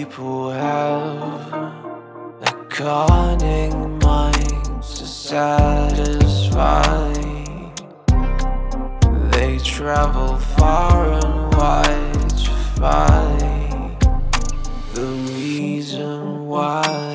people have a cunning mind to satisfy. They travel far and wide to find the reason why.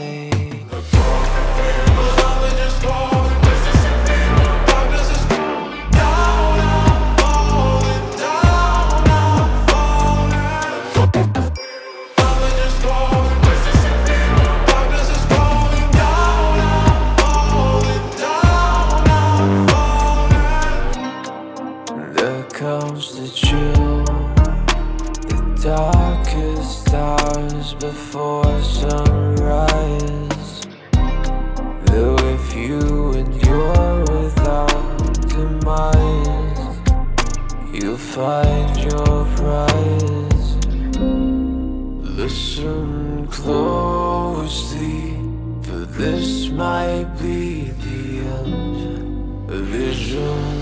There comes the chill, the darkest hours before sunrise. Though if you endure without demise, you'll find your prize. Listen closely, for this might be the end. A vision